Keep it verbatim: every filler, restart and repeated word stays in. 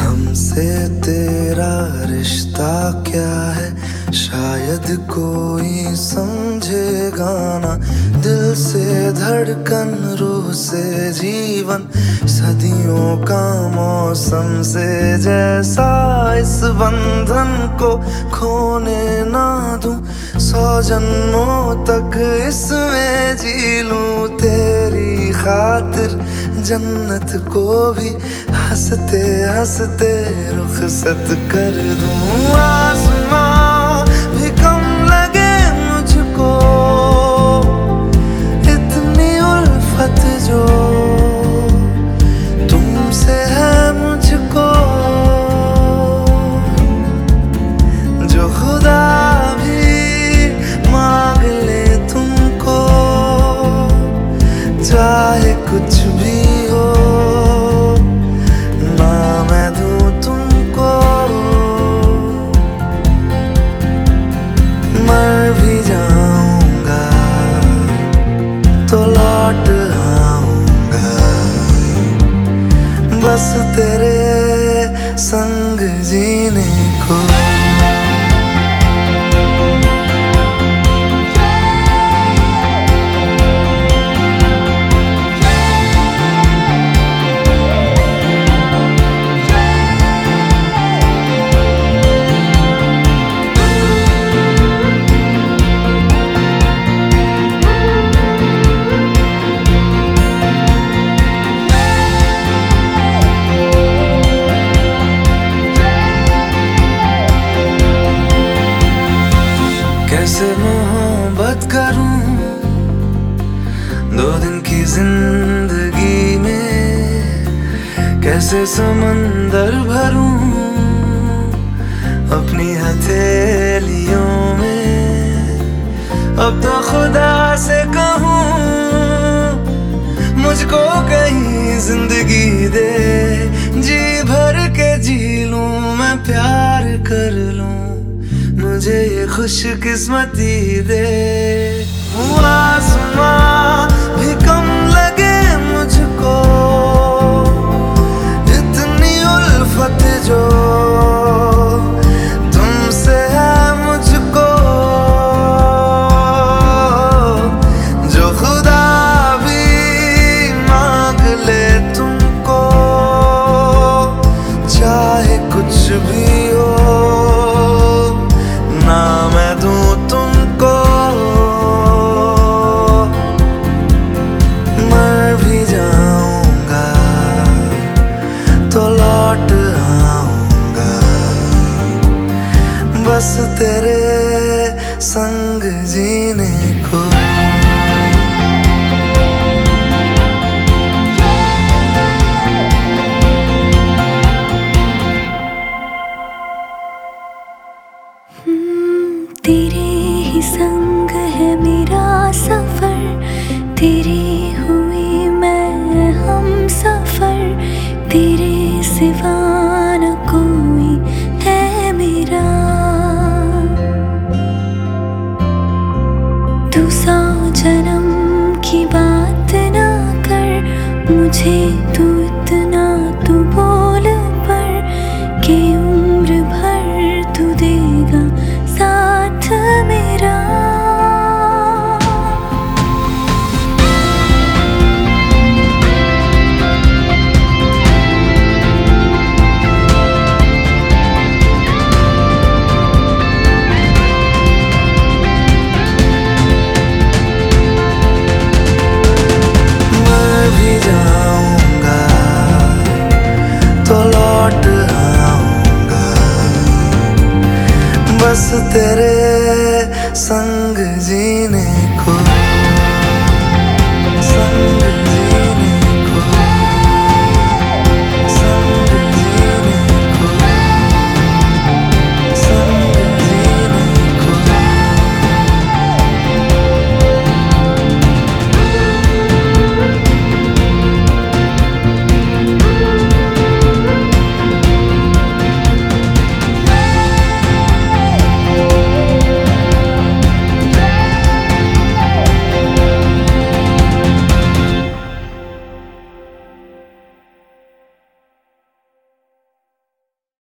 हमसे तेरा रिश्ता क्या है, शायद कोई समझेगा ना। दिल से धड़कन, रूह से जीवन, सदियों का मौसम से जैसा। इस बंधन को खोने ना दूं, सौ जन्मों तक इसमें जी लूं। तेरी खातिर जन्नत को भी हंसते हंसते रुखसत कर दूं। आसमां भी कम लगे मुझको, इतनी उल्फत जो तुमसे है मुझको। जो खुदा भी मांग ले तुमको, चाहे कुछ भी हो ना मैं दूं तुमको। मर भी जाऊंगा तो लौट आऊंगा, बस तेरे संग जीने को। कैसे मोहब्बत करूं दो दिन की जिंदगी में, कैसे समंदर भरूं अपनी हथेलियों में। अब तो खुदा से कहूं मुझको कहीं जिंदगी दे, जी भर के जी लूं मैं, प्यार कर लूं, मुझे ये खुशकिस्मती दे। आसमां भी कम लगे मुझको, इतनी उल्फत जो तुमसे है मुझको। जो खुदा भी मांग ले तुमको, चाहे कुछ भी हो ना मैं दूं तुमको। मर भी जाऊंगा तो लौट आऊंगा, बस तेरे संग जीने को। तेरे ही संग है मेरा सफर, तेरे हुई मैं हम सफर। तेरे सिवा न कोई है मेरा। तू सौ जन्म की बात ना कर मुझे, तू इतना तू बोल पर कि उम्र भर तू देगा साथ मेरा। मर भी जाऊंगा तो लौट आऊंगा, बस तेरे संग जीने को। संग